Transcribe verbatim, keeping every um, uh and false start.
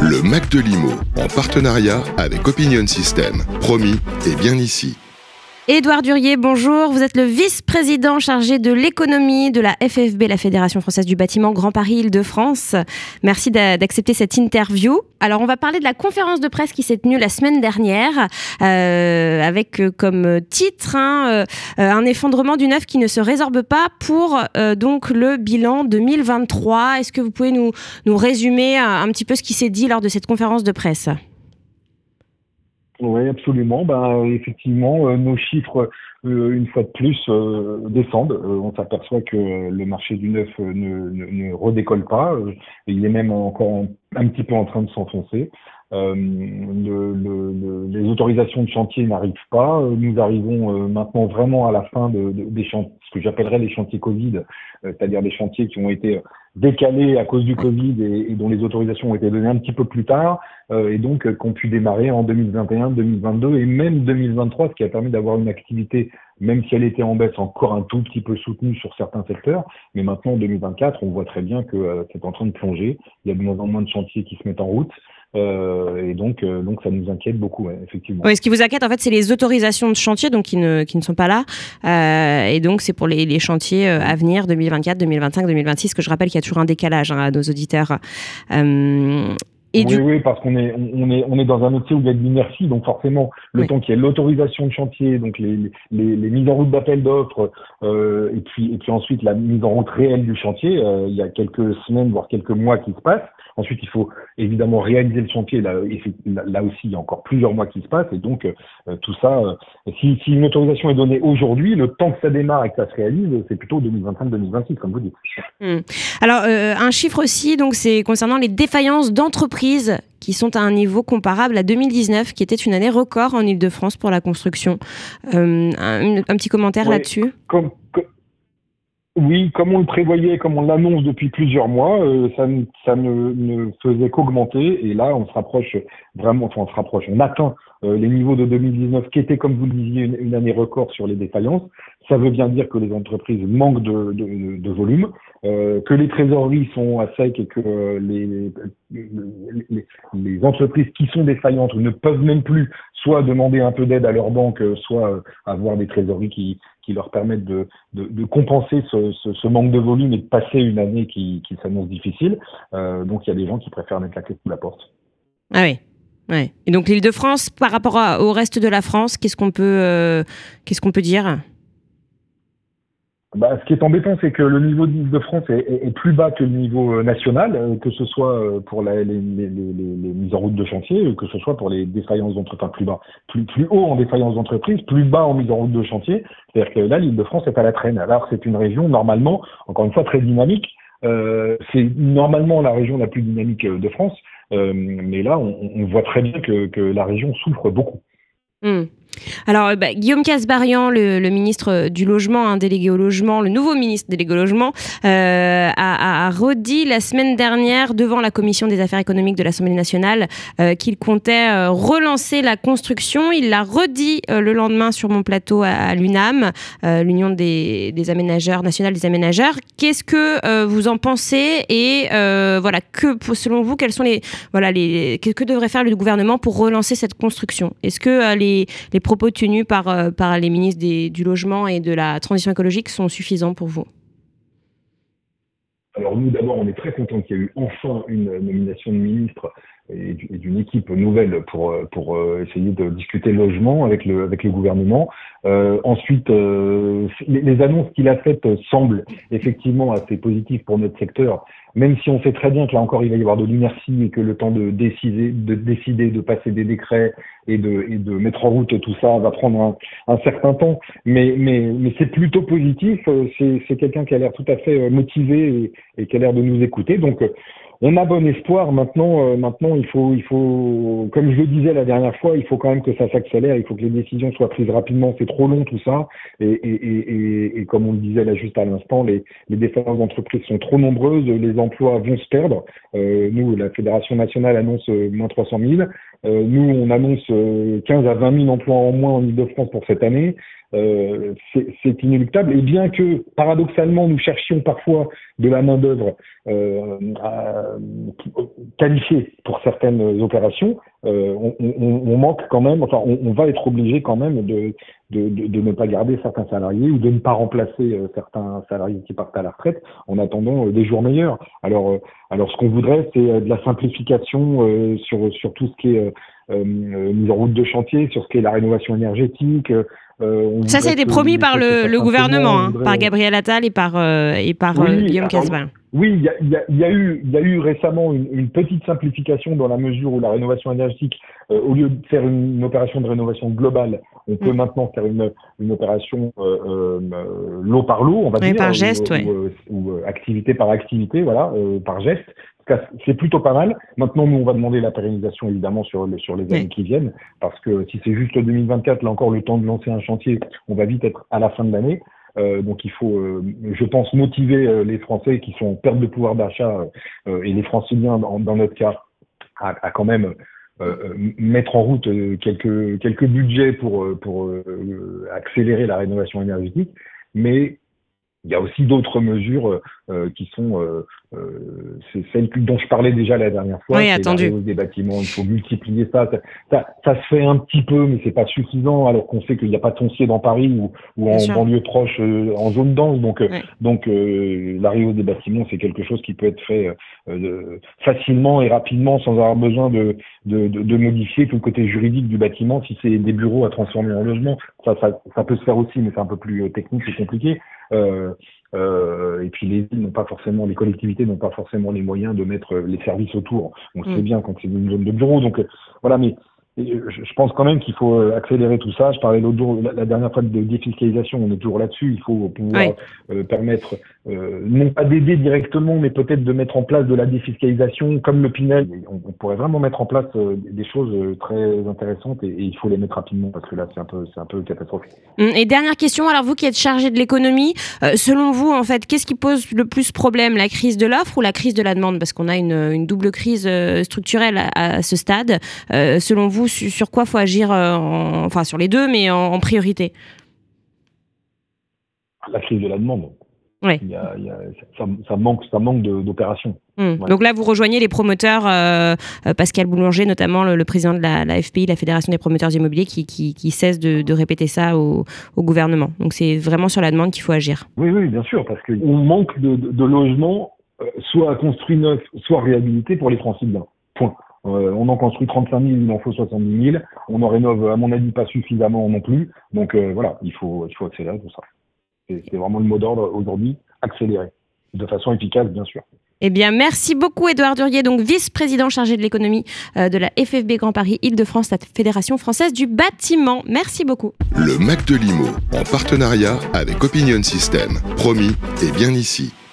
Le Mac de l'I M O, en partenariat avec Opinion System. Promis, et bien ici. Édouard Durier, bonjour. Vous êtes le vice-président chargé de l'économie de la F F B, la Fédération Française du Bâtiment Grand Paris Île-de-France. Merci d'accepter cette interview. Alors, on va parler de la conférence de presse qui s'est tenue la semaine dernière, euh, avec euh, comme titre hein, euh, un effondrement d'une œuvre qui ne se résorbe pas pour euh, donc le bilan deux mille vingt-trois. Est-ce que vous pouvez nous, nous résumer un, un petit peu ce qui s'est dit lors de cette conférence de presse ? Oui, absolument. Ben, effectivement, euh, nos chiffres, euh, une fois de plus, euh, descendent. Euh, on s'aperçoit que le marché du neuf euh, ne, ne, ne redécolle pas. Euh, il est même encore un, un petit peu en train de s'enfoncer. Euh, le, le, le, les autorisations de chantier n'arrivent pas. Euh, nous arrivons euh, maintenant vraiment à la fin de, de, des chantiers, ce que j'appellerais les chantiers Covid, euh, c'est-à-dire des chantiers qui ont été décalés à cause du Covid et, et dont les autorisations ont été données un petit peu plus tard, euh, et donc euh, qu'on pu démarrer en deux mille vingt et un, deux mille vingt-deux et même deux mille vingt-trois, ce qui a permis d'avoir une activité, même si elle était en baisse, encore un tout petit peu soutenue sur certains secteurs. Mais maintenant, en deux mille vingt-quatre, on voit très bien que euh, c'est en train de plonger. Il y a de moins en moins de chantiers qui se mettent en route. Euh, et donc, euh, donc, ça nous inquiète beaucoup, ouais, effectivement. Oui, ce qui vous inquiète, en fait, c'est les autorisations de chantier, donc qui ne, qui ne sont pas là. Euh, et donc, c'est pour les, les chantiers euh, à venir, deux mille vingt-quatre, deux mille vingt-cinq, deux mille vingt-six, que je rappelle qu'il y a toujours un décalage hein, à nos auditeurs. Euh, et oui, du... oui, parce qu'on est, on est, on est dans un métier où il y a de l'inertie, donc forcément, le oui. temps qu'il y ait l'autorisation de chantier, donc les, les, les mises en route d'appel d'offres, euh, et puis, et puis ensuite la mise en route réelle du chantier, euh, il y a quelques semaines, voire quelques mois qui se passent. Ensuite, il faut évidemment réaliser le chantier. Là, là aussi, il y a encore plusieurs mois qui se passent. Et donc, euh, tout ça, euh, si, si une autorisation est donnée aujourd'hui, le temps que ça démarre et que ça se réalise, c'est plutôt deux mille vingt-cinq deux mille vingt-six, comme vous dites. Mmh. Alors, euh, un chiffre aussi, donc, c'est concernant les défaillances d'entreprises qui sont à un niveau comparable à deux mille dix-neuf, qui était une année record en Île-de-France pour la construction. Euh, un, un petit commentaire ouais, là-dessus comme, comme... Oui, comme on le prévoyait, comme on l'annonce depuis plusieurs mois, euh, ça, ça ne, ne faisait qu'augmenter. Et là, on se rapproche vraiment, enfin on se rapproche, on atteint euh, les niveaux de deux mille dix-neuf, qui était, comme vous le disiez, une, une année record sur les défaillances. Ça veut bien dire que les entreprises manquent de, de, de volume, euh, que les trésoreries sont à sec et que euh, les, les, les entreprises qui sont défaillantes ne peuvent même plus soit demander un peu d'aide à leur banque, soit euh, avoir des trésoreries qui qui leur permettent de, de, de compenser ce, ce, ce manque de volume et de passer une année qui, qui s'annonce difficile. Euh, donc, il y a des gens qui préfèrent mettre la clé sous la porte. Ah oui. Ouais. Et donc, l'Île-de-France, par rapport à, au reste de la France, qu'est-ce qu'on peut, euh, qu'est-ce qu'on peut dire ? Bah, ce qui est embêtant, c'est que le niveau de l'Île-de-France est, est, est plus bas que le niveau national, que ce soit pour la, les, les, les, les mises en route de chantier, que ce soit pour les défaillances d'entreprises, plus bas, plus, plus haut en défaillances d'entreprise, plus bas en mise en route de chantier. C'est-à-dire que là, l'Île-de-France est à la traîne. Alors, c'est une région normalement, encore une fois, très dynamique. Euh, c'est normalement la région la plus dynamique de France, euh, mais là, on, on voit très bien que, que la région souffre beaucoup. Mmh. Alors, bah, Guillaume Kasbarian, le, le ministre du Logement, hein, délégué au logement, le nouveau ministre délégué au logement, euh, a, a redit la semaine dernière devant la Commission des affaires économiques de l'Assemblée nationale euh, qu'il comptait euh, relancer la construction. Il l'a redit euh, le lendemain sur mon plateau à, à l'U N A M, euh, l'Union des, des aménageurs, nationale des aménageurs. Qu'est-ce que euh, vous en pensez et euh, voilà, que, selon vous, quels sont les, voilà, les, que, que devrait faire le gouvernement pour relancer cette construction ? Est-ce que euh, les, les propos tenus par, euh, par les ministres des, du logement et de la transition écologique sont suffisants pour vous ? Alors nous, d'abord, on est très contents qu'il y ait eu enfin une nomination de ministre et d'une équipe nouvelle pour, pour essayer de discuter logement avec le, avec le gouvernement. Euh, ensuite, euh, les, les annonces qu'il a faites semblent effectivement assez positives pour notre secteur, même si on sait très bien que là encore, il va y avoir de l'inertie et que le temps de décider, de décider, de passer des décrets et de, et de mettre en route tout ça va prendre un, un certain temps. Mais, mais, mais c'est plutôt positif. C'est, c'est quelqu'un qui a l'air tout à fait motivé et, et qui a l'air de nous écouter. Donc, on a bon espoir. Maintenant, euh, maintenant, il faut, il faut, comme je le disais la dernière fois, il faut quand même que ça s'accélère. Il faut que les décisions soient prises rapidement. C'est trop long tout ça. Et, et, et, et, et comme on le disait là juste à l'instant, les, les défaillances d'entreprises sont trop nombreuses. Les emplois vont se perdre. Euh, nous, la Fédération nationale annonce euh, moins trois cent mille. Euh, nous, on annonce euh, quinze à vingt mille emplois en moins en Île-de-France pour cette année. Euh, c'est, c'est inéluctable. Et bien que, paradoxalement, nous cherchions parfois de la main-d'œuvre euh, à, qualifiés pour certaines opérations, euh, on, on, on manque quand même, enfin, on, on va être obligé quand même de, de, de, de ne pas garder certains salariés ou de ne pas remplacer euh, certains salariés qui partent à la retraite en attendant euh, des jours meilleurs. Alors, euh, alors ce qu'on voudrait, c'est euh, de la simplification euh, sur, sur tout ce qui est euh, euh, mise en route de chantier, sur ce qui est la rénovation énergétique. Euh, ça, ça a été promis par le, le gouvernement, hein, voudrait... par Gabriel Attal et par, euh, et par oui, euh, Guillaume Casbarian. Oui, il y a, y, a, y, a eu, y a eu récemment une, une petite simplification dans la mesure où la rénovation énergétique, euh, au lieu de faire une, une opération de rénovation globale, on peut mmh. maintenant faire une, une opération euh, euh, lot par lot, on va oui, dire, par geste, ou, ouais. ou, ou, ou activité par activité, voilà, euh, par geste. C'est plutôt pas mal. Maintenant, nous, on va demander la pérennisation, évidemment, sur les, sur les années oui. qui viennent, parce que si c'est juste deux mille vingt-quatre, là encore, le temps de lancer un chantier, on va vite être à la fin de l'année. Euh, donc, il faut, euh, je pense, motiver euh, les Français qui sont en perte de pouvoir d'achat euh, et les Franciliens, dans, dans notre cas, à, à quand même euh, mettre en route euh, quelques, quelques budgets pour, pour euh, accélérer la rénovation énergétique. Mais il y a aussi d'autres mesures euh, qui sont euh, euh, c'est celles dont je parlais déjà la dernière fois, oui, c'est attendu. la hausse des bâtiments, il faut multiplier ça. Ça, ça. ça se fait un petit peu, mais c'est pas suffisant, alors qu'on sait qu'il n'y a pas de foncier dans Paris ou, ou en sûr. banlieue proche, euh, en zone dense. Donc, oui. donc euh, la hausse des bâtiments, c'est quelque chose qui peut être fait euh, facilement et rapidement sans avoir besoin de, de, de, de modifier tout le côté juridique du bâtiment. Si c'est des bureaux à transformer en logement, ça, ça, ça peut se faire aussi, mais c'est un peu plus technique et compliqué. Euh, euh, et puis les villes n'ont pas forcément, les collectivités n'ont pas forcément les moyens de mettre les services autour. On le mmh. sait bien quand c'est une zone de bureau. Donc euh, voilà, mais je pense quand même qu'il faut accélérer tout ça. Je parlais l'autre jour, la, la dernière fois de défiscalisation, on est toujours là-dessus. Il faut pouvoir oui. euh, permettre, euh, non pas d'aider directement, mais peut-être de mettre en place de la défiscalisation, comme le Pinel. On, on pourrait vraiment mettre en place euh, des choses très intéressantes et, et il faut les mettre rapidement parce que là, c'est un peu, c'est un peu catastrophique. Et dernière question, alors vous qui êtes chargé de l'économie, euh, selon vous, en fait, qu'est-ce qui pose le plus problème, la crise de l'offre ou la crise de la demande? Parce qu'on a une, une double crise structurelle à, à ce stade. Euh, selon vous, sur quoi faut agir, en, enfin sur les deux, mais en, en priorité? La crise de la demande. Oui. Il y a, il y a, ça, ça manque, ça manque de, d'opérations. Mmh. Ouais. Donc là, vous rejoignez les promoteurs, euh, Pascal Boulanger, notamment le, le président de la, la F P I, la Fédération des promoteurs immobiliers, qui, qui, qui cesse de, de répéter ça au, au gouvernement. Donc c'est vraiment sur la demande qu'il faut agir. Oui, oui, bien sûr, parce qu'on manque de, de, de logements, euh, soit construits neufs, soit réhabilités pour les franciliens. Point. Euh, on en construit trente-cinq mille, il en faut soixante-dix mille. On en rénove, à mon avis, pas suffisamment non plus. Donc euh, voilà, il faut, il faut accélérer tout ça. C'est, c'est vraiment le mot d'ordre aujourd'hui, accélérer. De façon efficace, bien sûr. Eh bien, merci beaucoup, Édouard Duriez, donc vice-président chargé de l'économie euh, de la F F B Grand Paris Île-de-France, la Fédération française du bâtiment. Merci beaucoup. Le Mac de Limo, en partenariat avec Opinion System. Promis, et bien ici.